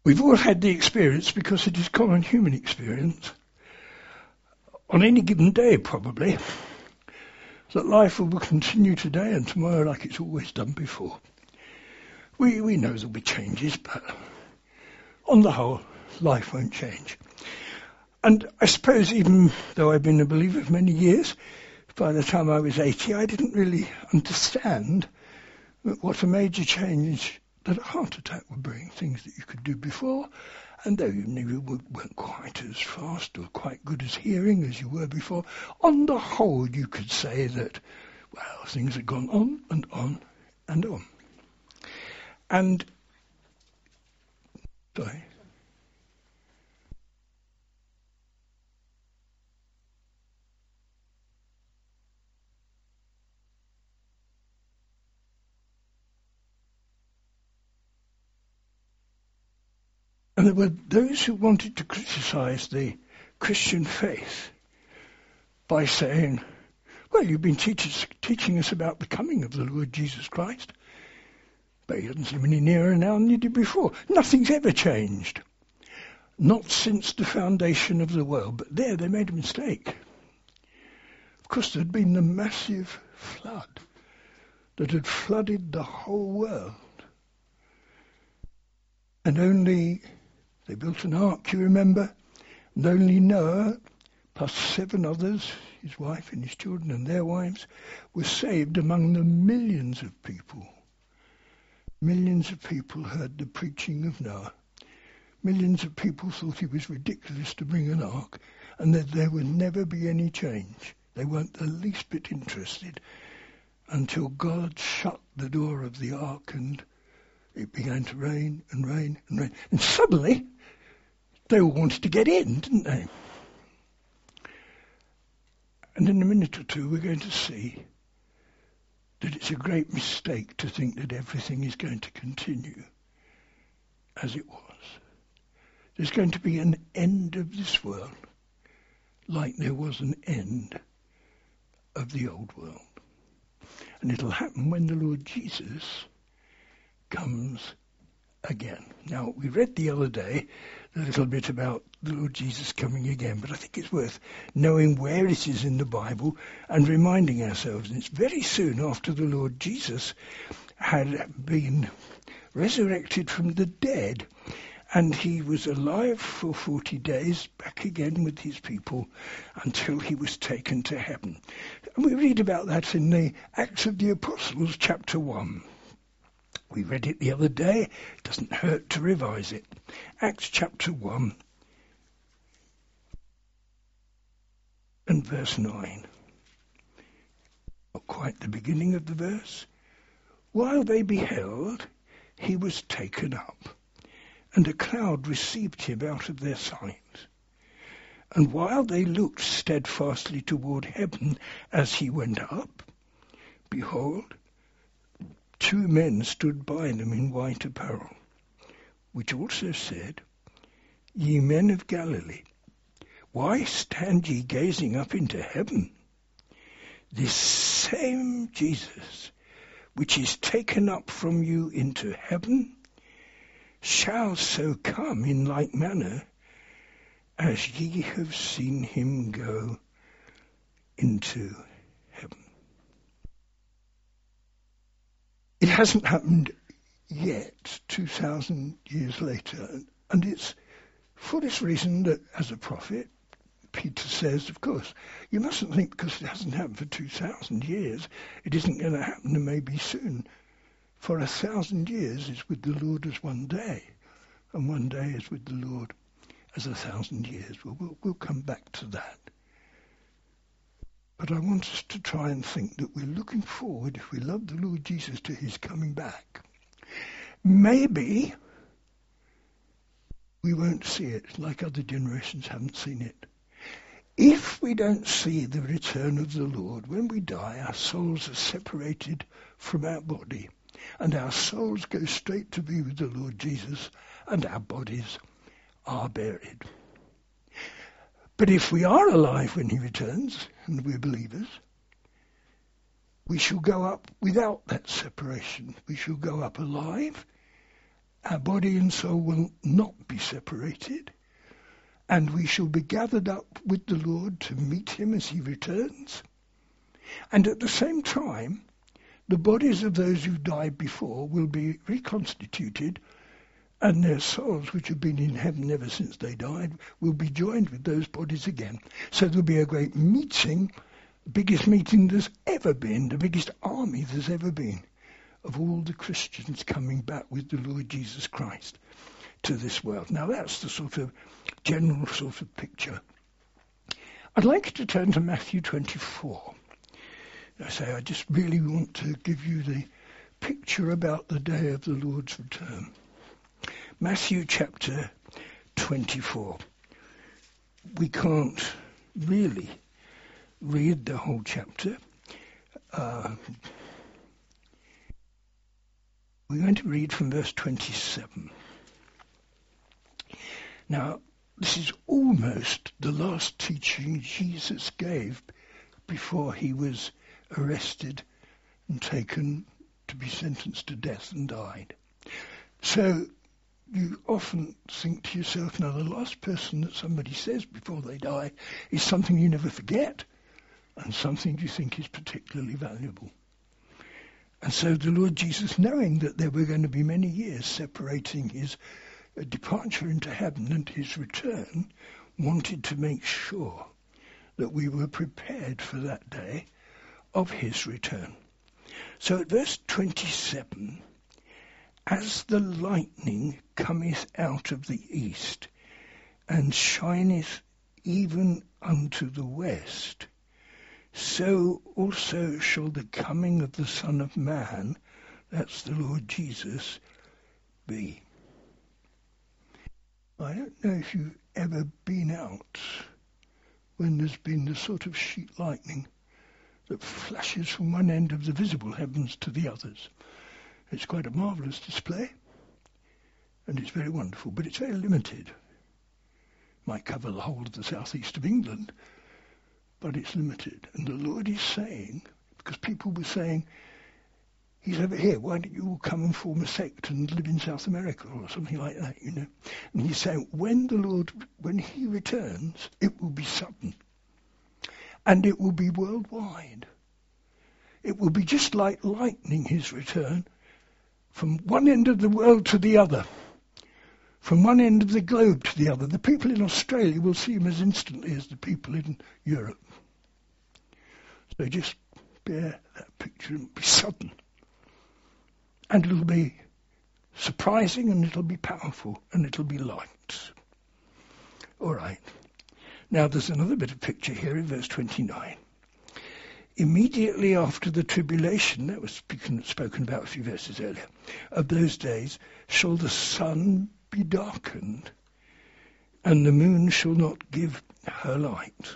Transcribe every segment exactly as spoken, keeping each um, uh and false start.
We've all had the experience, because it is common human experience, on any given day probably, that life will continue today and tomorrow like it's always done before. We, we know there'll be changes, but on the whole, life won't change. And I suppose even though I've been a believer for many years, by the time I was eighty, I didn't really understand what a major change that a heart attack would bring. Things that you could do before, and though you maybe weren't quite as fast or quite good as hearing as you were before, on the whole you could say that, well, things had gone on and on and on. And, sorry. And there were those who wanted to criticize the Christian faith by saying, well, you've been teach- teaching us about the coming of the Lord Jesus Christ, but he doesn't seem any nearer now than he did before. Nothing's ever changed. Not since the foundation of the world. But there they made a mistake. Of course, there had been the massive flood that had flooded the whole world. And only... They built an ark, you remember, and only Noah, plus seven others, his wife and his children and their wives, were saved among the millions of people. Millions of people heard the preaching of Noah. Millions of people thought it was ridiculous to bring an ark, and that there would never be any change. They weren't the least bit interested until God shut the door of the ark and it began to rain and rain and rain. And suddenly, they all wanted to get in, didn't they? And in a minute or two, we're going to see that it's a great mistake to think that everything is going to continue as it was. There's going to be an end of this world, like there was an end of the old world. And it'll happen when the Lord Jesus comes again. Now, we read the other day a little bit about the Lord Jesus coming again, but I think it's worth knowing where it is in the Bible and reminding ourselves. And it's very soon after the Lord Jesus had been resurrected from the dead, and he was alive for forty days, back again with his people, until he was taken to heaven. And we read about that in the Acts of the Apostles, chapter one. We read it the other day. It doesn't hurt to revise it. Acts chapter one and verse nine. Not quite the beginning of the verse. While they beheld, he was taken up, and a cloud received him out of their sight. And while they looked steadfastly toward heaven as he went up, behold, two men stood by them in white apparel, which also said, Ye men of Galilee, why stand ye gazing up into heaven? This same Jesus, which is taken up from you into heaven, shall so come in like manner as ye have seen him go into heaven. It hasn't happened yet, two thousand years later, and it's for this reason that, as a prophet, Peter says, of course, you mustn't think because it hasn't happened for two thousand years, it isn't going to happen and maybe soon. For a thousand years is with the Lord as one day, and one day is with the Lord as a thousand years. Well, we'll, we'll come back to that. But I want us to try and think that we're looking forward, if we love the Lord Jesus, to his coming back. Maybe we won't see it like other generations haven't seen it. If we don't see the return of the Lord, when we die, our souls are separated from our body, and our souls go straight to be with the Lord Jesus, and our bodies are buried. But if we are alive when he returns, and we're believers, we shall go up without that separation. We shall go up alive Our body and soul will not be separated, and we shall be gathered up with the Lord to meet him as he returns. And at the same time, the bodies of those who died before will be reconstituted, and their souls, which have been in heaven ever since they died, will be joined with those bodies again. So there'll be a great meeting, the biggest meeting there's ever been, the biggest army there's ever been, of all the Christians coming back with the Lord Jesus Christ to this world. Now that's the sort of general sort of picture. I'd like to turn to Matthew twenty-four. I say I just really want to give you the picture about the day of the Lord's return. Matthew chapter twenty-four. We can't really read the whole chapter. Uh, we're going to read from verse twenty-seven. Now, this is almost the last teaching Jesus gave before he was arrested and taken to be sentenced to death and died. So you often think to yourself, now the last person that somebody says before they die is something you never forget and something you think is particularly valuable. And so the Lord Jesus, knowing that there were going to be many years separating his departure into heaven and his return, wanted to make sure that we were prepared for that day of his return. So at verse twenty-seven, as the lightning cometh out of the east, and shineth even unto the west, so also shall the coming of the Son of Man, that's the Lord Jesus, be. I don't know if you've ever been out when there's been the sort of sheet lightning that flashes from one end of the visible heavens to the others. It's quite a marvellous display, and it's very wonderful, but it's very limited. Might cover the whole of the southeast of England, but it's limited. And the Lord is saying, because people were saying, he's over here, why don't you all come and form a sect and live in South America or something like that, you know? And he's saying, when the Lord, when he returns, it will be sudden. And it will be worldwide. It will be just like lightning, his return, from one end of the world to the other, from one end of the globe to the other. The people in Australia will see him as instantly as the people in Europe. So just bear that picture, and be sudden. And it'll be surprising, and it'll be powerful, and it'll be light. All right. Now there's another bit of picture here in verse twenty-nine. Immediately after the tribulation, that was speaking, spoken about a few verses earlier, of those days, shall the sun be darkened, and the moon shall not give her light.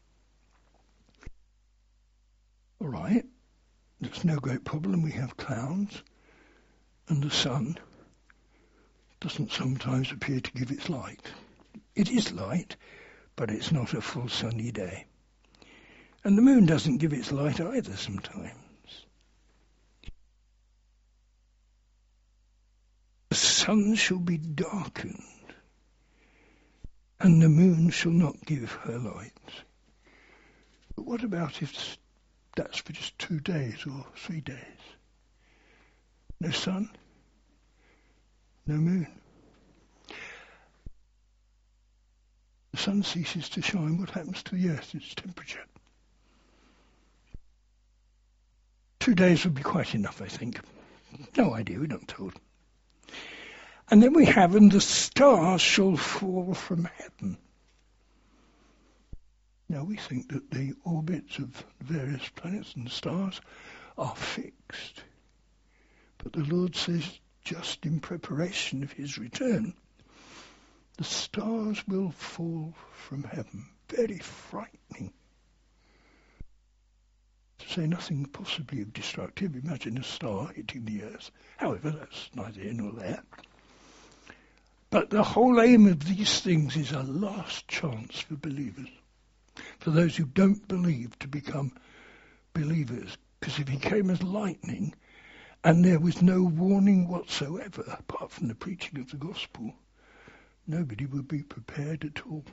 All right. There's no great problem. We have clouds. And the sun doesn't sometimes appear to give its light. It is light, but it's not a full sunny day. And the moon doesn't give its light either sometimes. The sun shall be darkened, and the moon shall not give her light. But what about if that's for just two days or three days? No sun, no moon. The sun ceases to shine. What happens to the earth? Its temperature. Two days would be quite enough, I think. No idea, we're not told. And then we have, and the stars shall fall from heaven. Now we think that the orbits of various planets and stars are fixed. But the Lord says, just in preparation of his return, the stars will fall from heaven. Very frightening. To say nothing possibly of destructive. Imagine a star hitting the earth. However, that's neither here nor there. But the whole aim of these things is a last chance for believers. For those who don't believe to become believers. Because if he came as lightning, and there was no warning whatsoever apart from the preaching of the gospel, nobody would be prepared at all.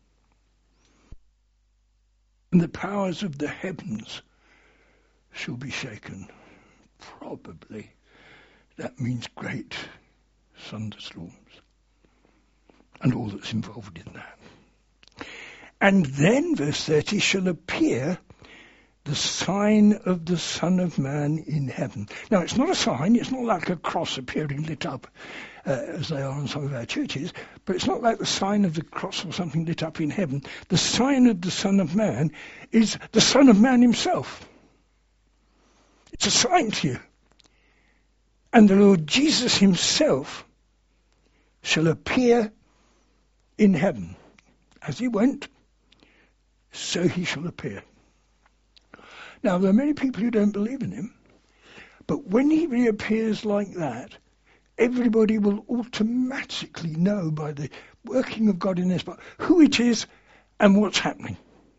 And the powers of the heavens shall be shaken. Probably that means great thunderstorms and all that's involved in that. And then, verse thirty, shall appear the sign of the Son of Man in heaven. Now, it's not a sign, it's not like a cross appearing lit up, uh, as they are in some of our churches, but it's not like the sign of the cross or something lit up in heaven. The sign of the Son of Man is the Son of Man himself. It's a sign to you. And the Lord Jesus himself shall appear in heaven. As he went, so he shall appear. Now, there are many people who don't believe in him, but when he reappears like that, everybody will automatically know by the working of God in this part who it is and what's happening.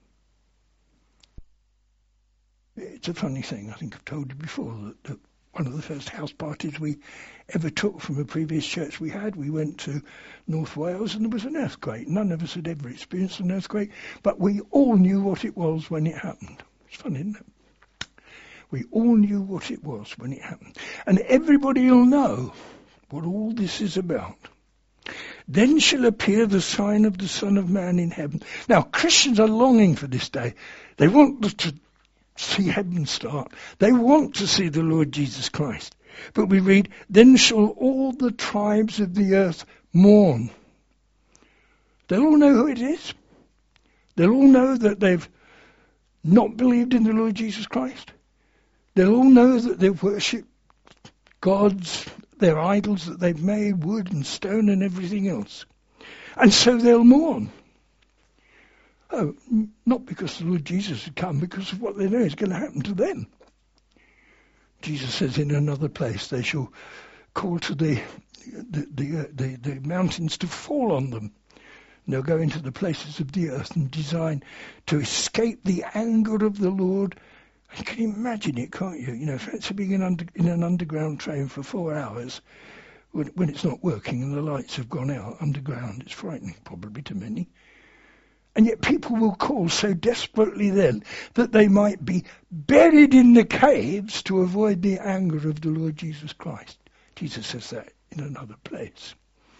It's a funny thing, I think I've told you before, that, that one of the first house parties we ever took from a previous church we had, we went to North Wales and there was an earthquake. None of us had ever experienced an earthquake, but we all knew what it was when it happened. It's funny, isn't it? We all knew what it was when it happened. And everybody will know what all this is about. Then shall appear the sign of the Son of Man in heaven. Now, Christians are longing for this day. They want to see heaven start. They want to see the Lord Jesus Christ. But we read, then shall all the tribes of the earth mourn. They'll all know who it is. They'll all know that they've not believed in the Lord Jesus Christ. They'll all know that they've worshipped gods, their idols that they've made, wood and stone and everything else. And so they'll mourn. Oh, not because the Lord Jesus had come, because of what they know is going to happen to them. Jesus says in another place, they shall call to the the, the, uh, the, the mountains to fall on them. And they'll go into the places of the earth and design to escape the anger of the Lord. You can imagine it, can't you? You know, fancy being in, under, in an underground train for four hours when, when it's not working and the lights have gone out underground. It's frightening, probably, to many. And yet people will call so desperately then that they might be buried in the caves to avoid the anger of the Lord Jesus Christ. Jesus says that in another place.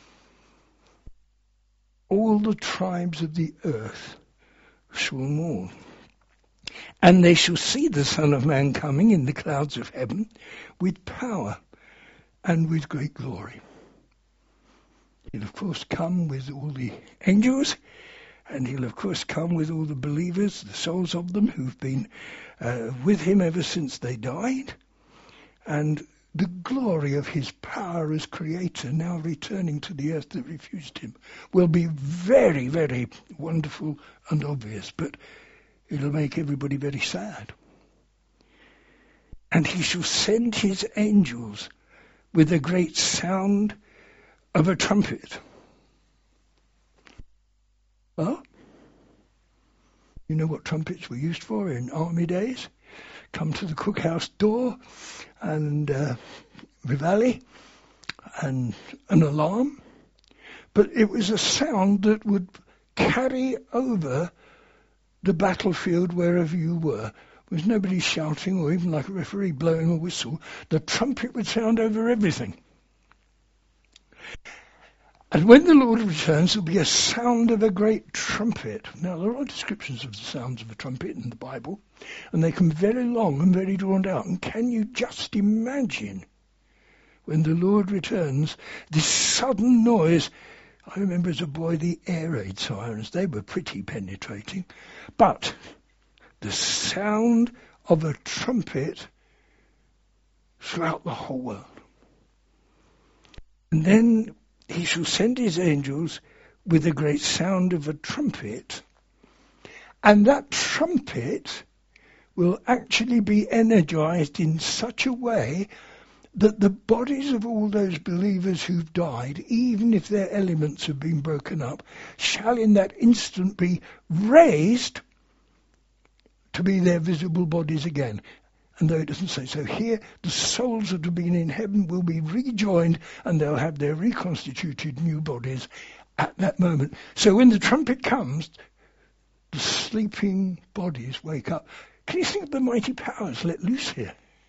All the tribes of the earth shall mourn. And they shall see the Son of Man coming in the clouds of heaven with power and with great glory. He'll of course come with all the angels, and he'll of course come with all the believers, the souls of them who've been uh, with him ever since they died. And the glory of his power as creator now returning to the earth that refused him will be very, very wonderful and obvious. But it'll make everybody very sad. And he shall send his angels with a great sound of a trumpet. Well, you know what trumpets were used for in army days? Come to the cookhouse door and uh, reveille and an alarm. But it was a sound that would carry over the battlefield wherever you were. There was nobody shouting or even like a referee blowing a whistle. The trumpet would sound over everything. And when the Lord returns, there'll be a sound of a great trumpet. Now, there are descriptions of the sounds of a trumpet in the Bible, and they can be very long and very drawn out. And can you just imagine when the Lord returns, this sudden noise? I remember as a boy the air raid sirens. They were pretty penetrating. But the sound of a trumpet throughout the whole world. And then he shall send his angels with a great sound of a trumpet. And that trumpet will actually be energized in such a way that the bodies of all those believers who've died, even if their elements have been broken up, shall in that instant be raised to be their visible bodies again. And though it doesn't say so here, the souls that have been in heaven will be rejoined and they'll have their reconstituted new bodies at that moment. So when the trumpet comes, the sleeping bodies wake up. Can you think of the mighty powers let loose here?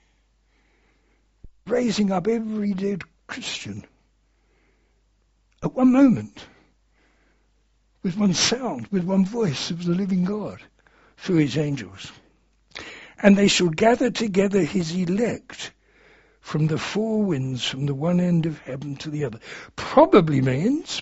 Raising up every dead Christian at one moment, with one sound, with one voice of the living God through his angels. And they shall gather together his elect from the four winds, from the one end of heaven to the other. Probably means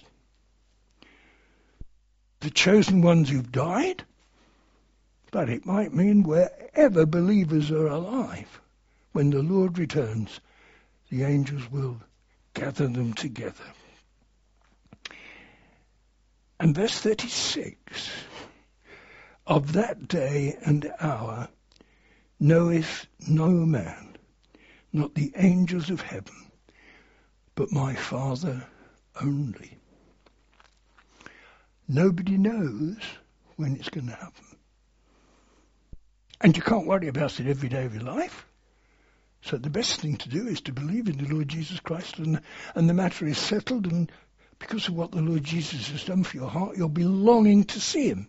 the chosen ones who've died, but it might mean wherever believers are alive. When the Lord returns, the angels will gather them together. And verse thirty-six, of that day and hour knoweth no man, not the angels of heaven, but my Father only. Nobody knows when it's going to happen. And you can't worry about it every day of your life. So the best thing to do is to believe in the Lord Jesus Christ, and, and the matter is settled, and because of what the Lord Jesus has done for your heart, you'll be longing to see him.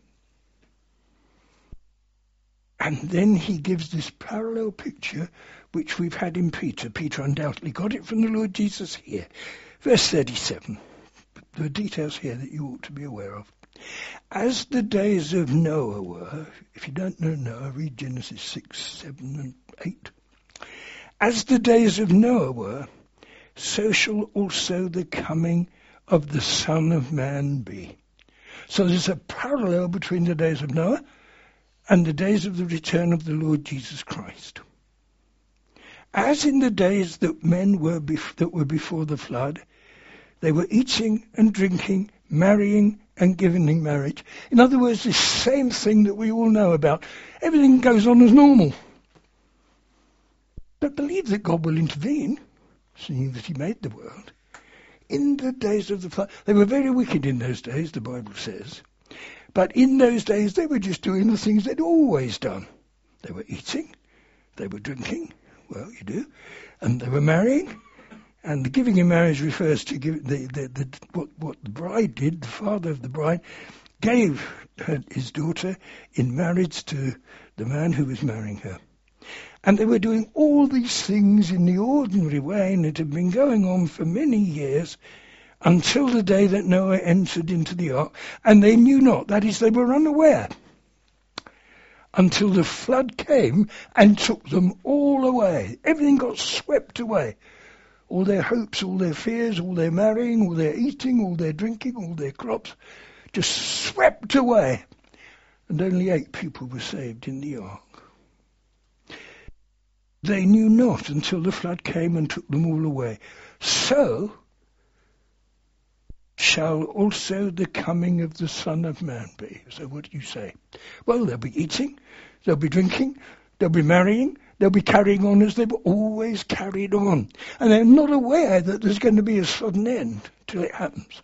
And then he gives this parallel picture which we've had in Peter. Peter undoubtedly got it from the Lord Jesus here. Verse thirty-seven. There are details here that you ought to be aware of. As the days of Noah were, if you don't know Noah, read Genesis six, seven and eight. As the days of Noah were, so shall also the coming of the Son of Man be. So there's a parallel between the days of Noah and the days of the return of the Lord Jesus Christ. As in the days that men were bef- that were before the flood, they were eating and drinking, marrying and giving in marriage. In other words, this same thing that we all know about. Everything goes on as normal. But believe that God will intervene, seeing that he made the world. In the days of the flood, they were very wicked in those days, the Bible says. But in those days, they were just doing the things they'd always done. They were eating, they were drinking, well, you do, and they were marrying. And the giving in marriage refers to give, the, the, the, what, what the bride did. The father of the bride gave her, his daughter in marriage to the man who was marrying her. And they were doing all these things in the ordinary way, and it had been going on for many years, until the day that Noah entered into the ark, and they knew not, that is, they were unaware, until the flood came and took them all away. Everything got swept away. All their hopes, all their fears, all their marrying, all their eating, all their drinking, all their crops, just swept away. And only eight people were saved in the ark. They knew not until the flood came and took them all away. So shall also the coming of the Son of Man be. So what do you say? Well, they'll be eating, they'll be drinking, they'll be marrying, they'll be carrying on as they've always carried on. And they're not aware that there's going to be a sudden end till it happens.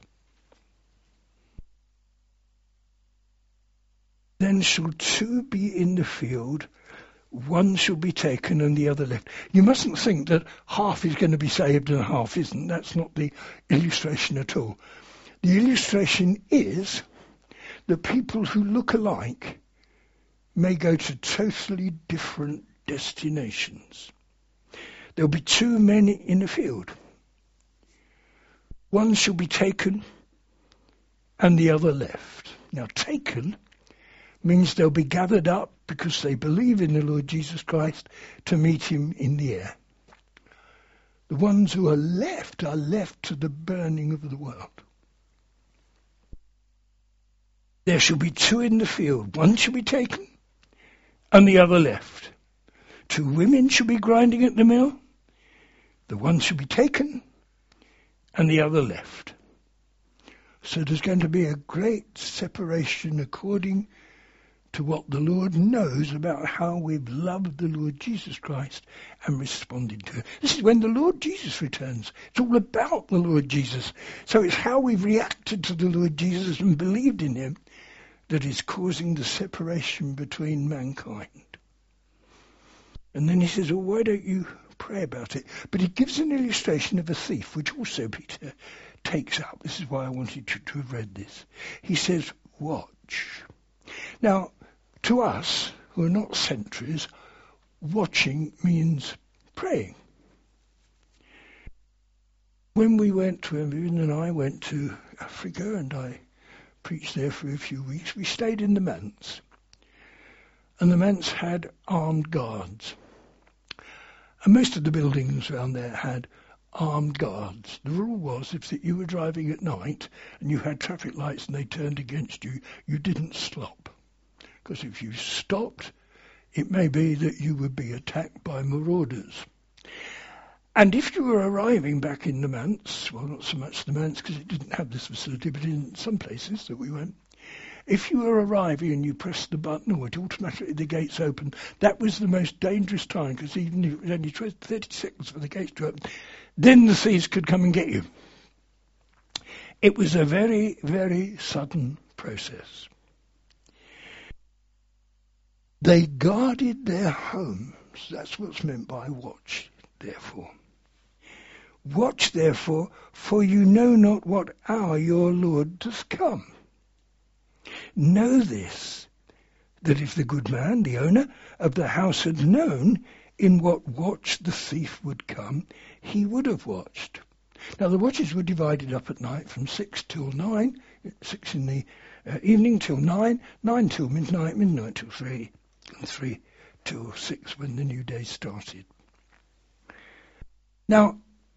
Then shall two be in the field, one shall be taken and the other left. You mustn't think that half is going to be saved and half isn't. That's not the illustration at all. The illustration is that people who look alike may go to totally different destinations. There'll be two men in a field. One shall be taken and the other left. Now, taken means they'll be gathered up because they believe in the Lord Jesus Christ to meet him in the air. The ones who are left are left to the burning of the world. There shall be two in the field. One shall be taken and the other left. Two women shall be grinding at the mill. The one shall be taken and the other left. So there's going to be a great separation according to what the Lord knows about how we've loved the Lord Jesus Christ and responded to it. This is when the Lord Jesus returns. It's all about the Lord Jesus. So it's how we've reacted to the Lord Jesus and believed in him that is causing the separation between mankind. And then he says, well, why don't you pray about it? But he gives an illustration of a thief, which also Peter takes up. This is why I wanted you to have read this. He says, watch. Now, to us, who are not sentries, watching means praying. When we went to, Evan and I went to Africa, and I preached there for a few weeks, we stayed in the manse. And the manse had armed guards. And most of the buildings around there had armed guards. The rule was if you were driving at night and you had traffic lights and they turned against you, you didn't stop. Because if you stopped, it may be that you would be attacked by marauders. And if you were arriving back in the manse, well, not so much the manse because it didn't have this facility, but in some places that we went, if you were arriving and you pressed the button or it automatically the gates opened, that was the most dangerous time, because even if it was only thirty seconds for the gates to open, then the thieves could come and get you. It was a very, very sudden process. They guarded their homes. That's what's meant by watch, therefore. Watch, therefore, for you know not what hour your Lord does come. Know this, that if the good man, the owner of the house, had known in what watch the thief would come, he would have watched. Now the watches were divided up at night from six till nine, six in the uh, evening till nine, nine till midnight, midnight till three, and three till six when the new day started. Now,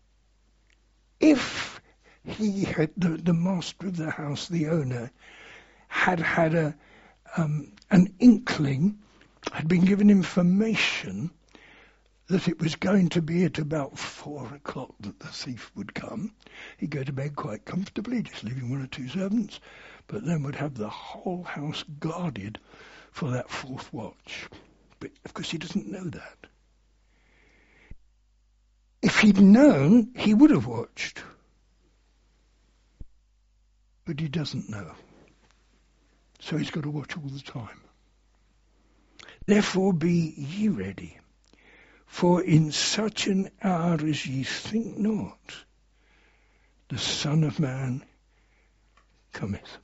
if he had, the, the master of the house, the owner, had had a um, an inkling, had been given information that it was going to be at about four o'clock that the thief would come, he'd go to bed quite comfortably, just leaving one or two servants, but then would have the whole house guarded for that fourth watch. But of course he doesn't know that. If he'd known, he would have watched. But he doesn't know. So he's got to watch all the time. Therefore be ye ready, for in such an hour as ye think not, the Son of Man cometh.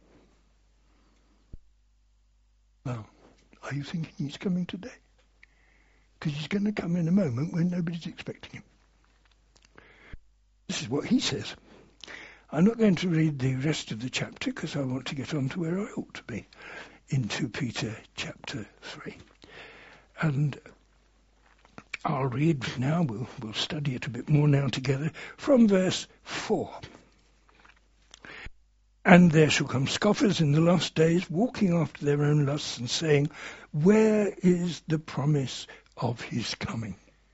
Now, are you thinking he's coming today? Because he's going to come in a moment when nobody's expecting him. This is what he says. I'm not going to read the rest of the chapter because I want to get on to where I ought to be, in Second Peter chapter three. And I'll read now, we'll, we'll study it a bit more now together, from verse four. And there shall come scoffers in the last days, walking after their own lusts and saying, where is the promise of his coming?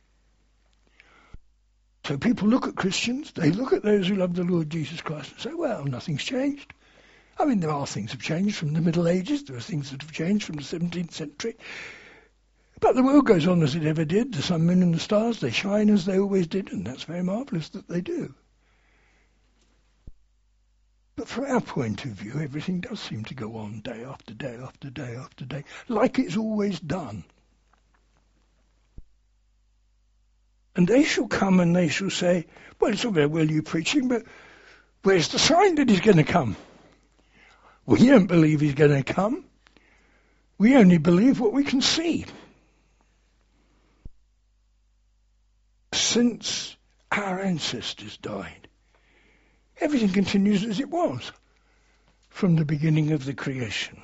So people look at Christians, they look at those who love the Lord Jesus Christ and say, well, nothing's changed. I mean, there are things that have changed from the Middle Ages, there are things that have changed from the seventeenth century. But the world goes on as it ever did. The sun, moon and the stars, they shine as they always did, and that's very marvellous that they do. But from our point of view, everything does seem to go on day after day after day after day, like it's always done. And they shall come and they shall say, well, it's all very well you preaching, but where's the sign that he's going to come? We don't believe he's going to come. We only believe what we can see. Since our ancestors died, everything continues as it was from the beginning of the creation.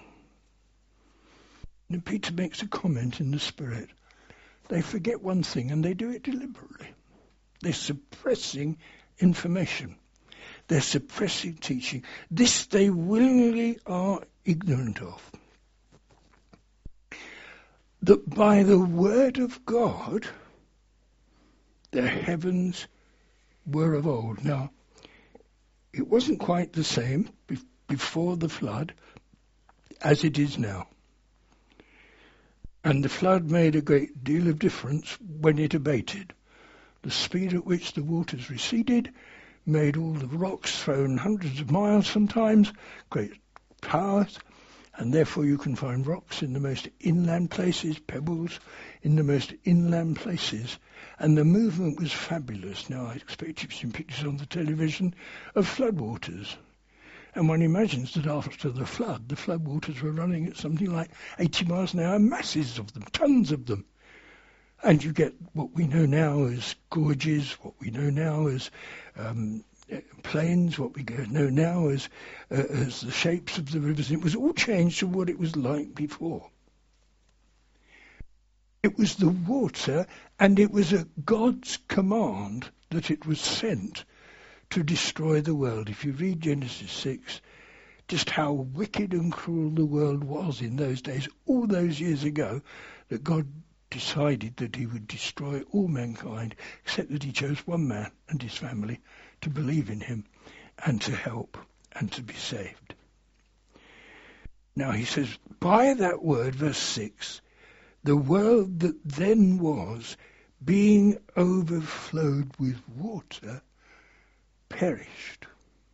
And Peter makes a comment in the Spirit. They forget one thing, and they do it deliberately. They're suppressing information. They're suppressing teaching. This they willingly are ignorant of. That by the word of God, the heavens were of old. Now, it wasn't quite the same be- before the flood as it is now. And the flood made a great deal of difference when it abated. The speed at which the waters receded made all the rocks thrown hundreds of miles sometimes, great powers, And therefore you can find rocks in the most inland places, pebbles in the most inland places. And the movement was fabulous. Now I expect you've seen pictures on the television of floodwaters. And one imagines that after the flood, the floodwaters were running at something like eighty miles an hour, masses of them, tons of them. And you get what we know now as gorges, what we know now as um, plains, what we know now as uh, as the shapes of the rivers. It was all changed from what it was like before. It was the water, and it was at God's command that it was sent to destroy the world. If you read Genesis six, just how wicked and cruel the world was in those days, all those years ago, that God decided that he would destroy all mankind, except that he chose one man and his family to believe in him and to help and to be saved. Now he says, by that word, verse six, the world that then was, being overflowed with water, perished.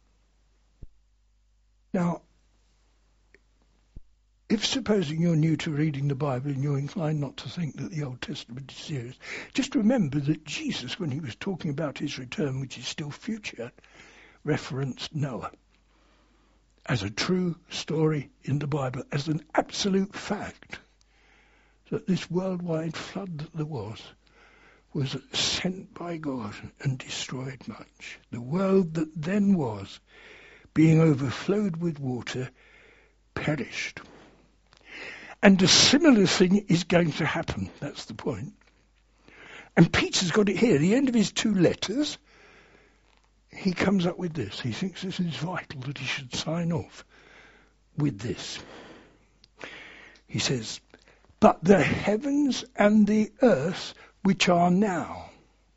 Now, if supposing you're new to reading the Bible and you're inclined not to think that the Old Testament is serious, just remember that Jesus, when he was talking about his return, which is still future, referenced Noah as a true story in the Bible, as an absolute fact, that this worldwide flood that there was, was sent by God and destroyed much. The world that then was, being overflowed with water, perished. And a similar thing is going to happen. That's the point. And Peter's got it here. At the end of his two letters, he comes up with this. He thinks this is vital, that he should sign off with this. He says, but the heavens and the earth which are now.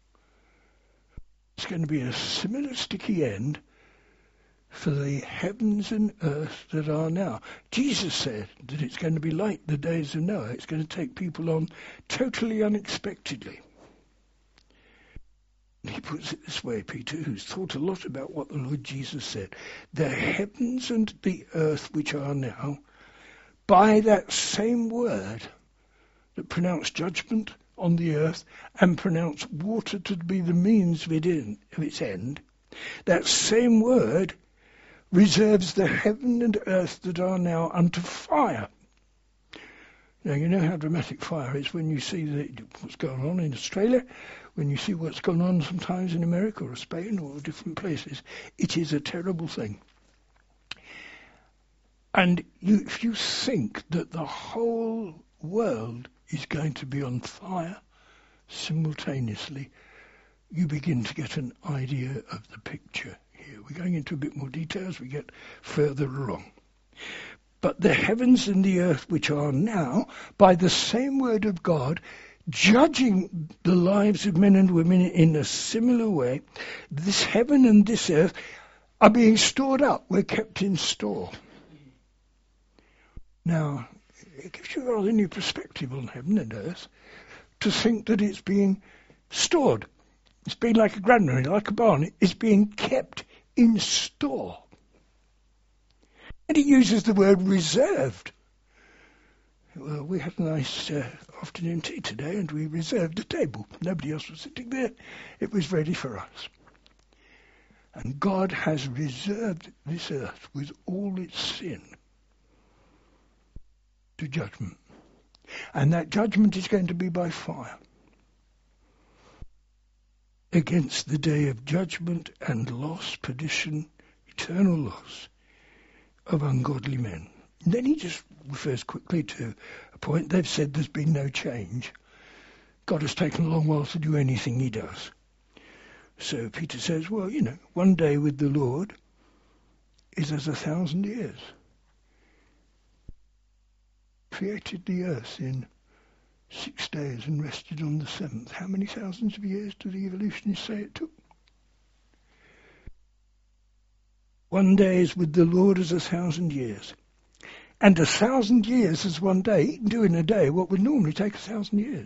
It's going to be a similar sticky end for the heavens and earth that are now. Jesus said that it's going to be like the days of Noah. It's going to take people on totally unexpectedly. He puts it this way, Peter, who's thought a lot about what the Lord Jesus said. The heavens and the earth which are now, by that same word that pronounced judgment on the earth and pronounced water to be the means of, it in, of its end, that same word reserves the heaven and earth that are now unto fire. Now, you know how dramatic fire is when you see the, what's going on in Australia, when you see what's going on sometimes in America or Spain or different places. It is a terrible thing. And you, if you think that the whole world is going to be on fire simultaneously, you begin to get an idea of the picture here. We're going into a bit more detail as we get further along. But the heavens and the earth which are now, by the same word of God, judging the lives of men and women in a similar way, this heaven and this earth are being stored up. We're kept in store. Now, it gives you a rather new perspective on heaven and earth to think that it's being stored. It's being like a granary, like a barn. It's being kept in store. And he uses the word reserved. Well, we had a nice uh, afternoon tea today and we reserved a table. Nobody else was sitting there. It was ready for us. And God has reserved this earth with all its sin to judgment. And that judgment is going to be by fire, against the day of judgment and loss, perdition, eternal loss of ungodly men. And then he just refers quickly to a point. They've said there's been no change. God has taken a long while to do anything he does. So Peter says, well, you know, one day with the Lord is as a thousand years. Created the earth in six days and rested on the seventh. How many thousands of years do the evolutionists say it took? One day is with the Lord as a thousand years. And a thousand years is one day. He can do in a day what would normally take a thousand years.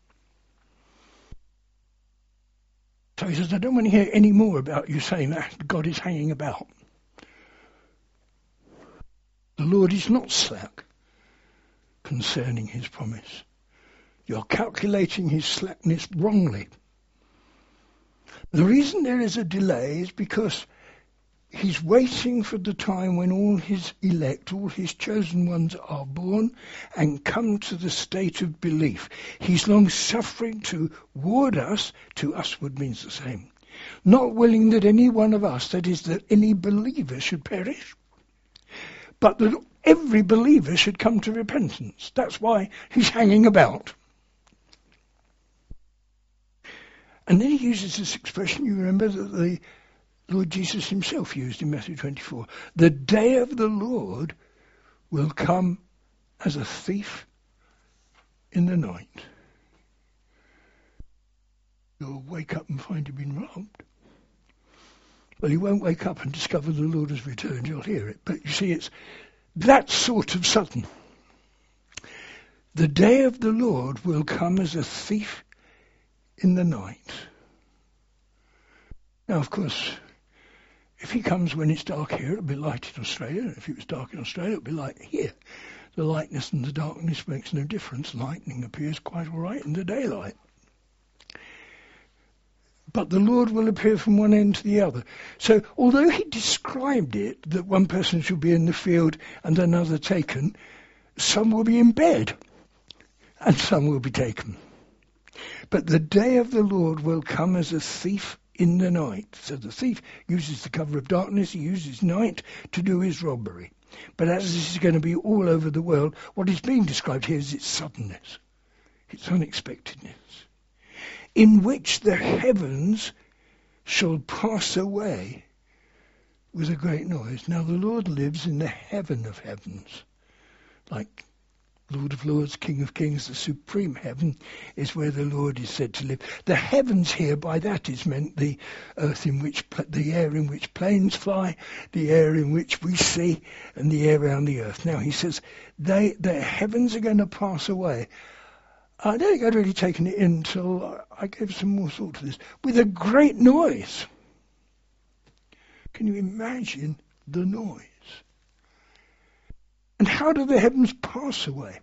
So he says, I don't want to hear any more about you saying that God is hanging about. The Lord is not slack concerning his promise. You're calculating his slackness wrongly. The reason there is a delay is because he's waiting for the time when all his elect, all his chosen ones are born and come to the state of belief. He's long suffering toward us, to usward means the same, not willing that any one of us, that is, that any believer should perish, but that every believer should come to repentance. That's why he's hanging about. And then he uses this expression, you remember, that the Lord Jesus himself used in Matthew twenty-four. The day of the Lord will come as a thief in the night. You'll wake up and find you've been robbed. Well, you won't wake up and discover the Lord has returned. You'll hear it. But you see, it's that sort of sudden. The day of the Lord will come as a thief in the night. Now, of course, if he comes when it's dark here, it'll be light in Australia. If it was dark in Australia, it'll be light here. The lightness and the darkness makes no difference. Lightning appears quite all right in the daylight. But the Lord will appear from one end to the other. So, although he described it, that one person shall be in the field and another taken, some will be in bed and some will be taken. But the day of the Lord will come as a thief in the night. So the thief uses the cover of darkness, he uses night to do his robbery. But as this is going to be all over the world, what is being described here is its suddenness, its unexpectedness, in which the heavens shall pass away with a great noise. Now the Lord lives in the heaven of heavens, like Lord of Lords, King of Kings. The supreme heaven is where the Lord is said to live. The heavens here, by that is meant the earth in which, the air in which planes fly, the air in which we see, and the air around the earth. Now he says, they, the heavens are going to pass away. I don't think I'd really taken it in until I gave some more thought to this. With a great noise. Can you imagine the noise? And how do the heavens pass away?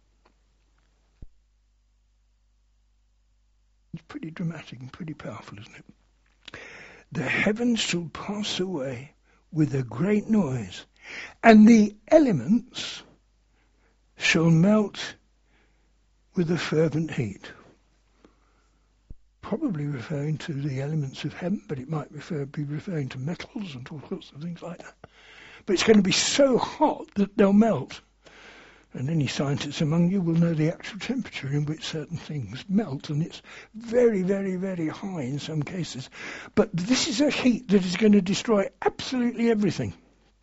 It's pretty dramatic and pretty powerful, isn't it? The heavens shall pass away with a great noise, and the elements shall melt with a fervent heat. Probably referring to the elements of heaven, but it might refer, be referring to metals and all sorts of things like that. But it's going to be so hot that they'll melt. And any scientists among you will know the actual temperature in which certain things melt, and it's very, very, very high in some cases. But this is a heat that is going to destroy absolutely everything.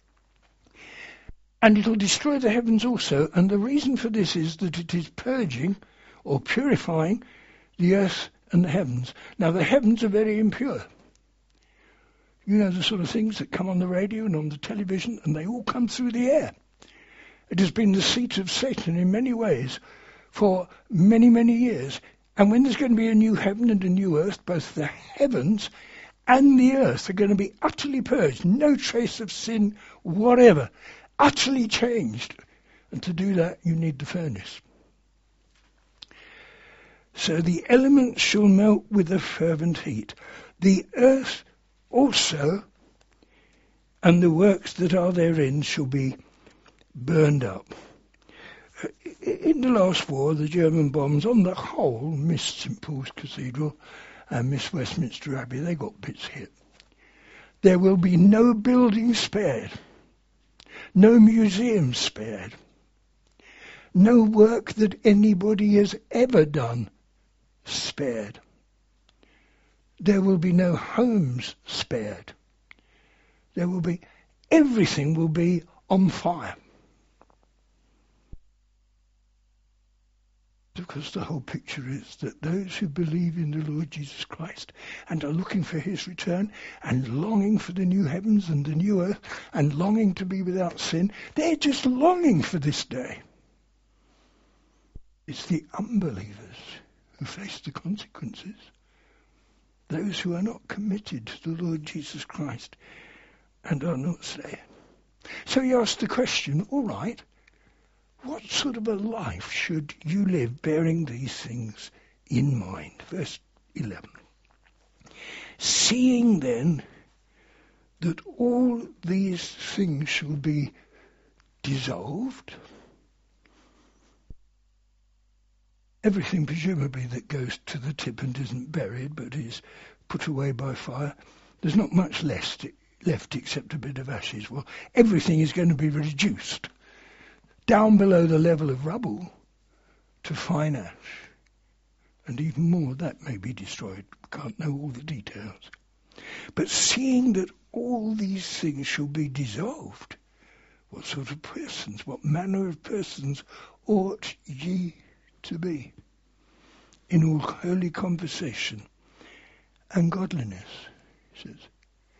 And it'll destroy the heavens also, and the reason for this is that it is purging or purifying the earth and the heavens. Now the heavens are very impure. You know, the sort of things that come on the radio and on the television, and they all come through the air. It has been the seat of Satan in many ways for many, many years. And when there's going to be a new heaven and a new earth, both the heavens and the earth are going to be utterly purged, no trace of sin whatever, utterly changed. And to do that, you need the furnace. So the elements shall melt with a fervent heat. The earth also, and the works that are therein shall be burned up. In the last war, the German bombs, on the whole, missed Saint Paul's Cathedral and missed Westminster Abbey. They got bits hit. There will be no building spared, no museum spared, no work that anybody has ever done spared. There will be no homes spared. There will be, everything will be on fire. Because the whole picture is that those who believe in the Lord Jesus Christ and are looking for his return and longing for the new heavens and the new earth and longing to be without sin, they're just longing for this day. It's the unbelievers who face the consequences. Those who are not committed to the Lord Jesus Christ and are not saved. So he asked the question, all right, what sort of a life should you live bearing these things in mind? Verse eleven. Seeing then that all these things shall be dissolved, everything presumably that goes to the tip and isn't buried but is put away by fire, there's not much left, left except a bit of ashes. Well, everything is going to be reduced down below the level of rubble to fine ash. And even more, that may be destroyed. We can't know all the details. But seeing that all these things shall be dissolved, what sort of persons, what manner of persons ought ye to be in all holy conversation and godliness, he says.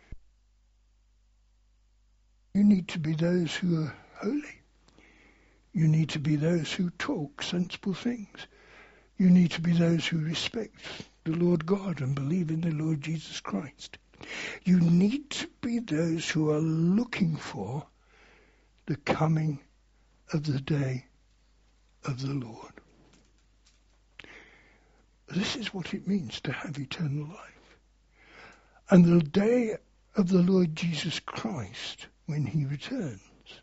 You need to be those who are holy. You need to be those who talk sensible things. You need to be those who respect the Lord God and believe in the Lord Jesus Christ. You need to be those who are looking for the coming of the day of the Lord. This is what it means to have eternal life. And the day of the Lord Jesus Christ, when he returns,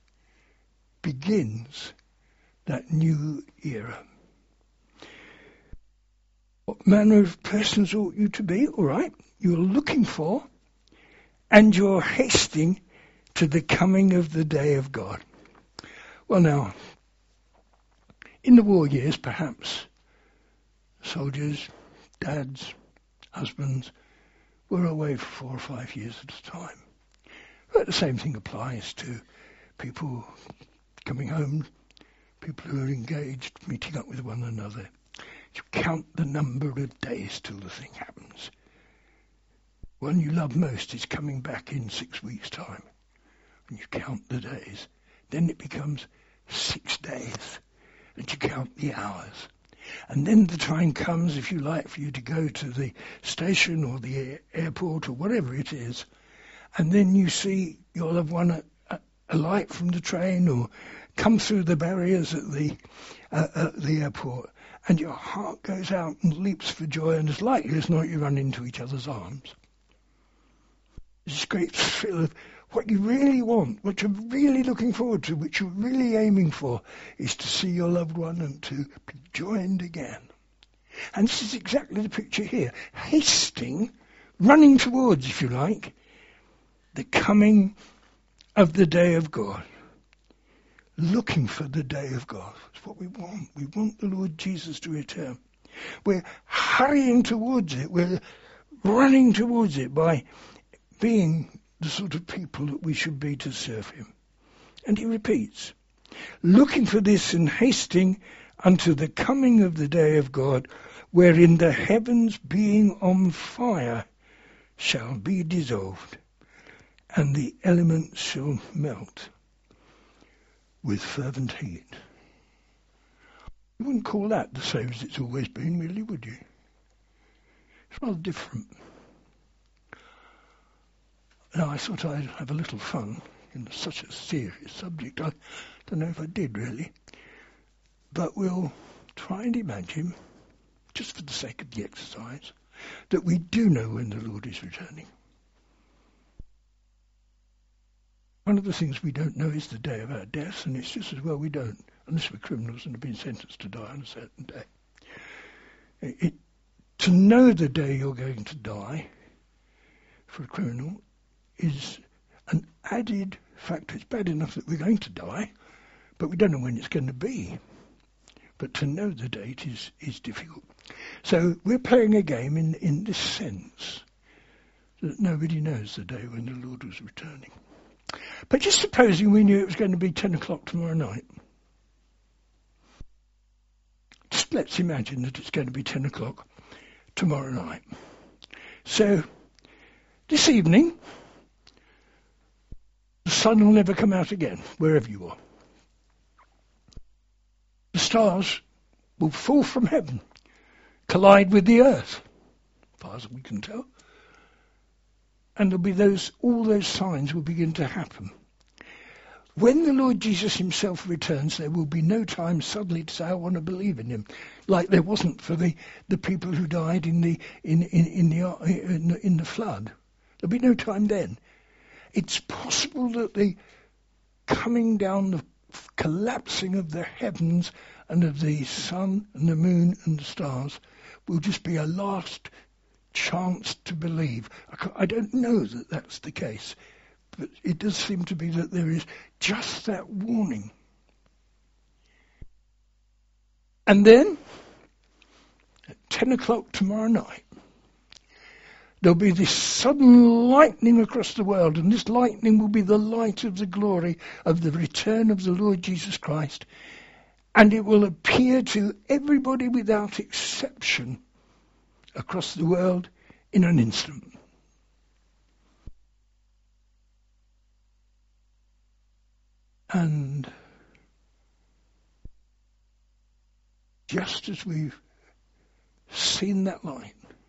begins that new era. What manner of persons ought you to be? All right, you're looking for and you're hasting to the coming of the day of God. Well now, in the war years, perhaps soldiers, dads, husbands were away for four or five years at a time. But the same thing applies to people coming home, people who are engaged, meeting up with one another. You count the number of days till the thing happens. One you love most is coming back in six weeks' time. When you count the days, then it becomes six days, and you count the hours. And then the time comes, if you like, for you to go to the station or the air- airport or whatever it is, and then you see your loved one alight from the train or come through the barriers at the uh, at the airport, and your heart goes out and leaps for joy, and as likely as not you run into each other's arms. There's this great thrill of what you really want, what you're really looking forward to, what you're really aiming for, is to see your loved one and to be joined again. And this is exactly the picture here. Hasting, running towards, if you like, the coming of the day of God. Looking for the day of God. That's what we want. We want the Lord Jesus to return. We're hurrying towards it. We're running towards it by being the sort of people that we should be to serve him. And he repeats, looking for this and hasting unto the coming of the day of God, wherein the heavens being on fire shall be dissolved, and the elements shall melt with fervent heat. You wouldn't call that the same as it's always been, really, would you? It's rather different. Now, I thought I'd have a little fun in such a serious subject. I don't know if I did, really. But we'll try and imagine, just for the sake of the exercise, that we do know when the Lord is returning. One of the things we don't know is the day of our death, and it's just as well we don't, unless we're criminals and have been sentenced to die on a certain day. It, it, to know the day you're going to die for a criminal is an added factor. It's bad enough that we're going to die, but we don't know when it's going to be. But to know the date is, is difficult. So we're playing a game in, in this sense, that nobody knows the day when the Lord was returning. But just supposing we knew it was going to be ten o'clock tomorrow night. Just let's imagine that it's going to be ten o'clock tomorrow night. So this evening, the sun will never come out again, wherever you are. The stars will fall from heaven, collide with the earth, as far as we can tell. And there'll be those, all those signs will begin to happen. When the Lord Jesus himself returns, there will be no time suddenly to say, I want to believe in him, like there wasn't for the, the people who died in the in, in, in the in the in the flood. There'll be no time then. It's possible that the coming down, the collapsing of the heavens and of the sun and the moon and the stars will just be a last chance to believe. I, I don't know that that's the case. But it does seem to be that there is just that warning. And then, at ten o'clock tomorrow night, there'll be this sudden lightning across the world, and this lightning will be the light of the glory of the return of the Lord Jesus Christ, and it will appear to everybody without exception across the world in an instant. And just as we've seen that light,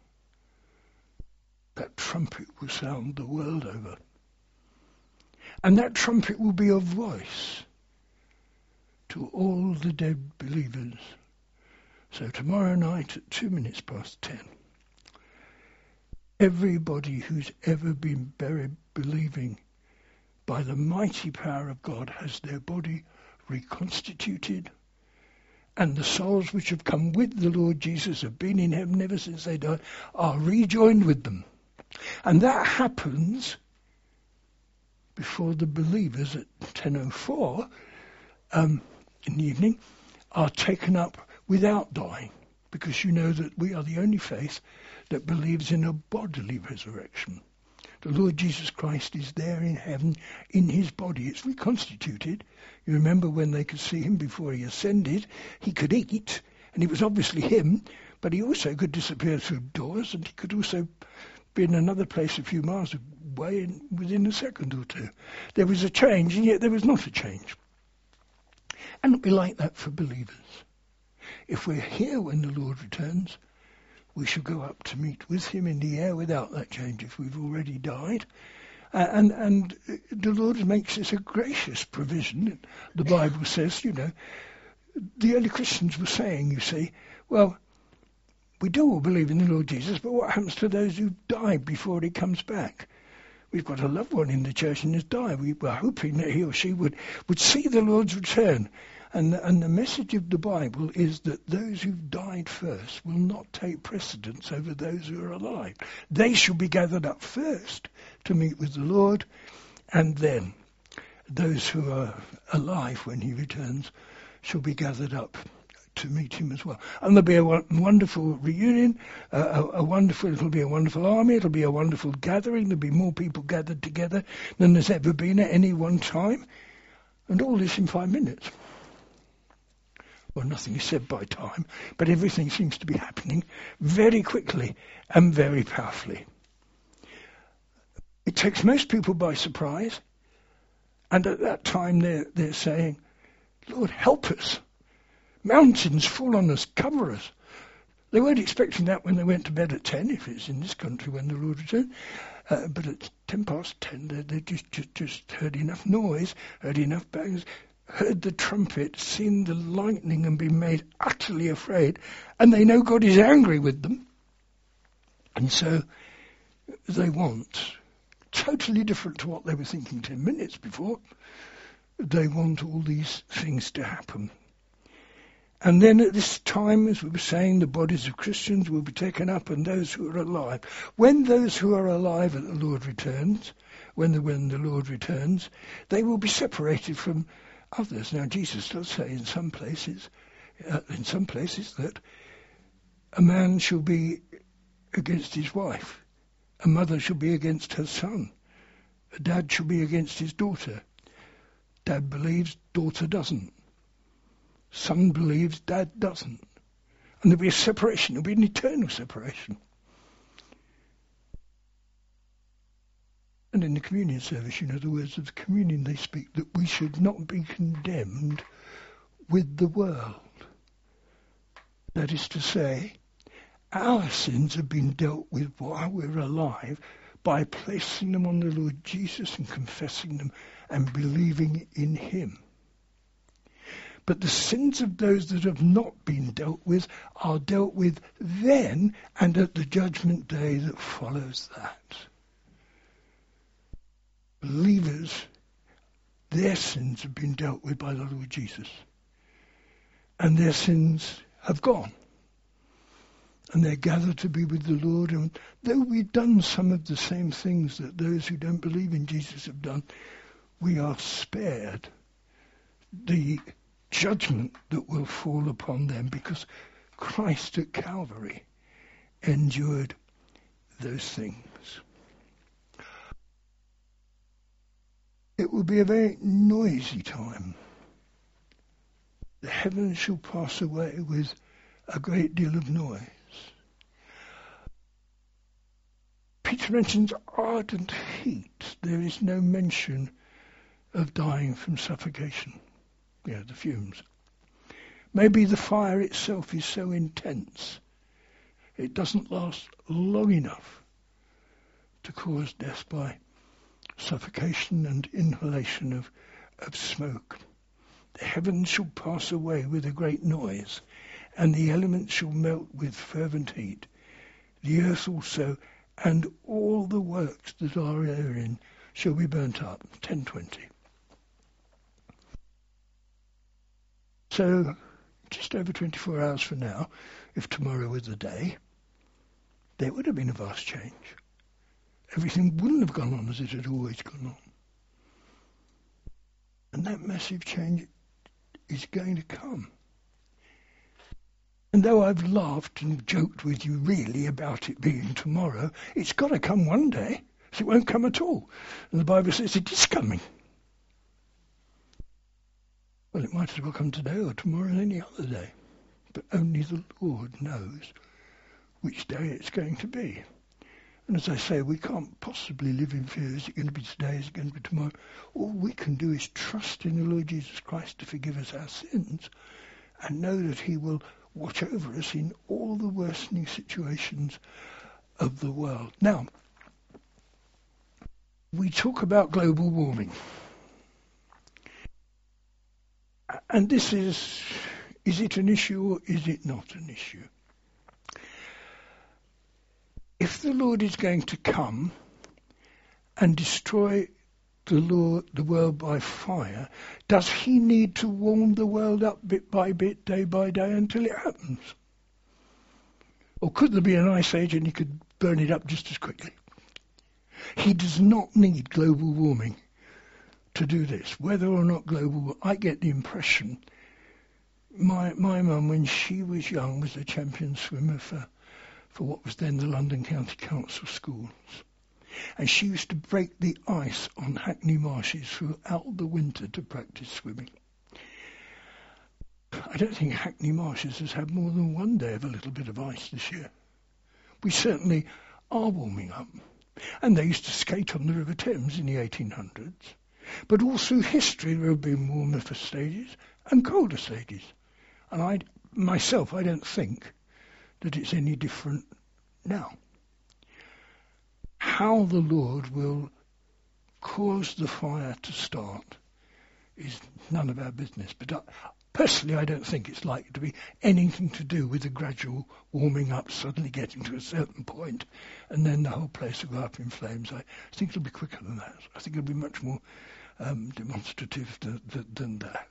that trumpet will sound the world over. And that trumpet will be a voice to all the dead believers. So tomorrow night at two minutes past ten, everybody who's ever been buried believing by the mighty power of God has their body reconstituted, and the souls which have come with the Lord Jesus, have been in heaven ever since they died, are rejoined with them. And that happens before the believers at ten oh four um, in the evening are taken up without dying, because you know that we are the only faith that believes in a bodily resurrection. The Lord Jesus Christ is there in heaven in his body. It's reconstituted. You remember when they could see him before he ascended, he could eat, and it was obviously him, but he also could disappear through doors, and he could also be in another place a few miles away in, within a second or two. There was a change, and yet there was not a change. And it'll be like that for believers. If we're here when the Lord returns, we shall go up to meet with him in the air without that change if we've already died. Uh, and and the Lord makes this a gracious provision. The Bible says, you know, the early Christians were saying, you see, well, we do all believe in the Lord Jesus, but what happens to those who die before he comes back? We've got a loved one in the church and has died. We were hoping that he or she would, would see the Lord's return. And, and the message of the Bible is that those who've died first will not take precedence over those who are alive. They shall be gathered up first to meet with the Lord, and then those who are alive when he returns shall be gathered up to meet him as well. And there'll be a wonderful reunion, uh, a, a wonderful, it'll be a wonderful army, it'll be a wonderful gathering, there'll be more people gathered together than there's ever been at any one time, and all this in five minutes. Well, nothing is said by time, but everything seems to be happening very quickly and very powerfully. It takes most people by surprise, and at that time they're, they're saying, Lord, help us. Mountains fall on us, cover us. They weren't expecting that when they went to bed at ten, if it's in this country when the Lord returned. Uh, but at ten past ten, they, they just, just, just heard enough noise, heard enough bangs, heard the trumpet, seen the lightning and been made utterly afraid, and they know God is angry with them. And so they want, totally different to what they were thinking ten minutes before, they want all these things to happen. And then at this time, as we were saying, the bodies of Christians will be taken up and those who are alive. When those who are alive at the Lord returns, when the, when the Lord returns, they will be separated from others. Now Jesus does say in some places, uh, in some places that a man shall be against his wife, a mother shall be against her son, a dad shall be against his daughter. Dad believes, daughter doesn't. Son believes, dad doesn't. And there'll be a separation, there'll be an eternal separation. And in the communion service, you know, the words of the communion, they speak that we should not be condemned with the world. That is to say, our sins have been dealt with while we're alive by placing them on the Lord Jesus and confessing them and believing in him. But the sins of those that have not been dealt with are dealt with then and at the judgment day that follows that. Believers, their sins have been dealt with by the Lord Jesus. And their sins have gone. And they're gathered to be with the Lord. And though we've done some of the same things that those who don't believe in Jesus have done, we are spared the judgment that will fall upon them because Christ at Calvary endured those things. It will be a very noisy time. The heavens shall pass away with a great deal of noise. Peter mentions ardent heat. There is no mention of dying from suffocation. Yeah, the fumes. Maybe the fire itself is so intense it doesn't last long enough to cause death by suffocation and inhalation of, of smoke. The heavens shall pass away with a great noise, and the elements shall melt with fervent heat. The earth also, and all the works that are therein, shall be burnt up. ten twenty. So, just over twenty-four hours from now, if tomorrow was the day, there would have been a vast change. Everything wouldn't have gone on as it had always gone on. And that massive change is going to come. And though I've laughed and joked with you really about it being tomorrow, it's got to come one day, so it won't come at all. And the Bible says it is coming. Well, it might as well come today or tomorrow or any other day. But only the Lord knows which day it's going to be. And as I say, we can't possibly live in fear. Is it going to be today? Is it going to be tomorrow? All we can do is trust in the Lord Jesus Christ to forgive us our sins and know that he will watch over us in all the worsening situations of the world. Now, we talk about global warming. And this is, is it an issue or is it not an issue? If the Lord is going to come and destroy the Lord, the world by fire, does he need to warm the world up bit by bit, day by day, until it happens? Or could there be an ice age and he could burn it up just as quickly? He does not need global warming to do this. Whether or not global, I get the impression, my my mum, when she was young, was a champion swimmer for for what was then the London County Council schools. And she used to break the ice on Hackney Marshes throughout the winter to practice swimming. I don't think Hackney Marshes has had more than one day of a little bit of ice this year. We certainly are warming up. And they used to skate on the River Thames in the eighteen hundreds. But all through history there have been warmer stages and colder stages. And I, myself, I don't think that it's any different now. How the Lord will cause the fire to start is none of our business. But I, personally, I don't think it's likely to be anything to do with the gradual warming up, suddenly getting to a certain point, and then the whole place will go up in flames. I think it'll be quicker than that. I think it'll be much more um, demonstrative than, than that.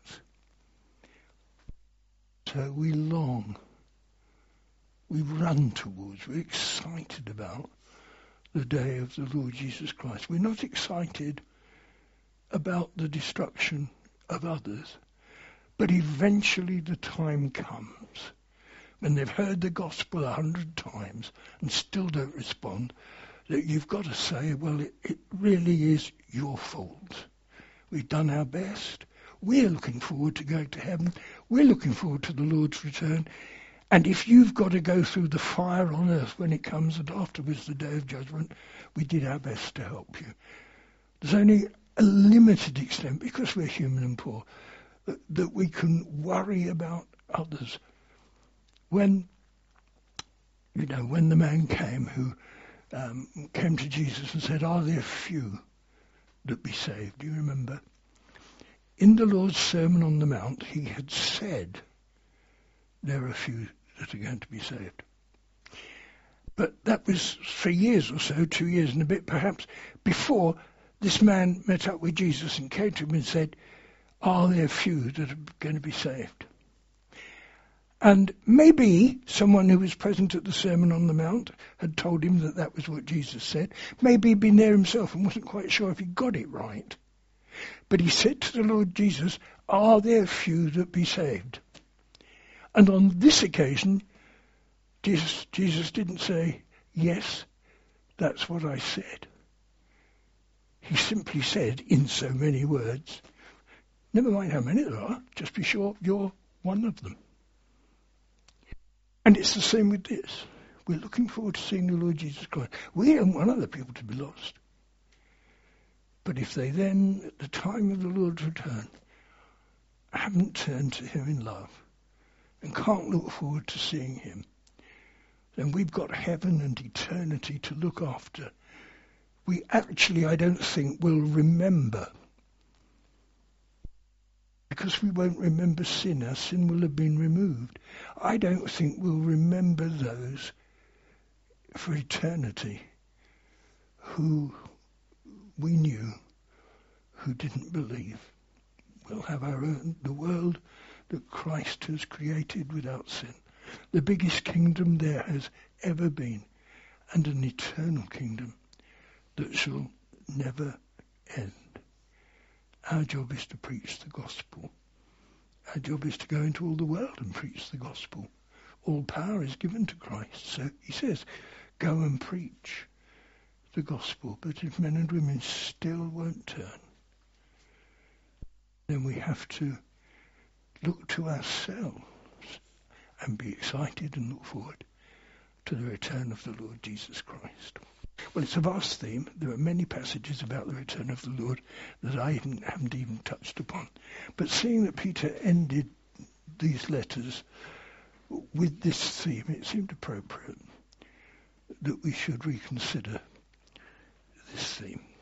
So we long. We run towards, we're excited about the day of the Lord Jesus Christ. We're not excited about the destruction of others, but eventually the time comes when they've heard the gospel a hundred times and still don't respond, that you've got to say, well, it, it really is your fault. We've done our best. We're looking forward to going to heaven. We're looking forward to the Lord's return. And if you've got to go through the fire on earth when it comes, and afterwards the day of judgment, we did our best to help you. There's only a limited extent, because we're human and poor, that, that we can worry about others. When, you know, when the man came who um, came to Jesus and said, are there few that be saved? Do you remember? In the Lord's Sermon on the Mount, he had said there are few that are going to be saved. But that was three years or so, two years and a bit perhaps, before this man met up with Jesus and came to him and said, are there few that are going to be saved? And maybe someone who was present at the Sermon on the Mount had told him that that was what Jesus said. Maybe he'd been there himself and wasn't quite sure if he got it right. But he said to the Lord Jesus, are there few that be saved? And on this occasion, Jesus, Jesus didn't say, yes, that's what I said. He simply said, in so many words, never mind how many there are, just be sure you're one of them. And it's the same with this. We're looking forward to seeing the Lord Jesus Christ. We don't want other people to be lost. But if they then, at the time of the Lord's return, haven't turned to him in love and can't look forward to seeing him, then we've got heaven and eternity to look after. We actually, I don't think, will remember. Because we won't remember sin, our sin will have been removed. I don't think we'll remember those for eternity who we knew, who didn't believe. We'll have our own, the world that Christ has created without sin. The biggest kingdom there has ever been, and an eternal kingdom that shall never end. Our job is to preach the gospel. Our job is to go into all the world and preach the gospel. All power is given to Christ. So he says, go and preach the gospel. But if men and women still won't turn, then we have to look to ourselves and be excited and look forward to the return of the Lord Jesus Christ. Well, it's a vast theme. There are many passages about the return of the Lord that I haven't, haven't even touched upon. But seeing that Peter ended these letters with this theme, it seemed appropriate that we should reconsider this theme.